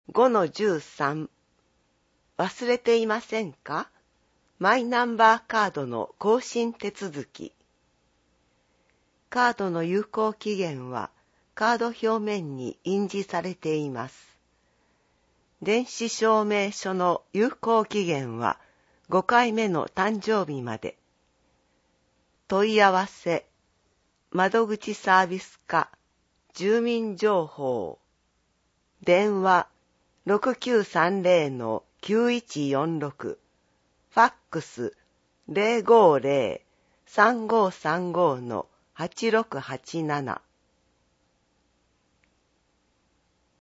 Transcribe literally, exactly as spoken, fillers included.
ごのじゅうさん 忘れていませんか？マイナンバーカードの更新手続き。カードの有効期限はカード表面に印字されています。電子証明書の有効期限はごかいめの誕生日まで。問い合わせ、窓口サービス課、住民情報。電話 ろくきゅうさんぜろのきゅういちよんろく。ファックス ゼロごゼロ さんごさんごのはちろくはちなな。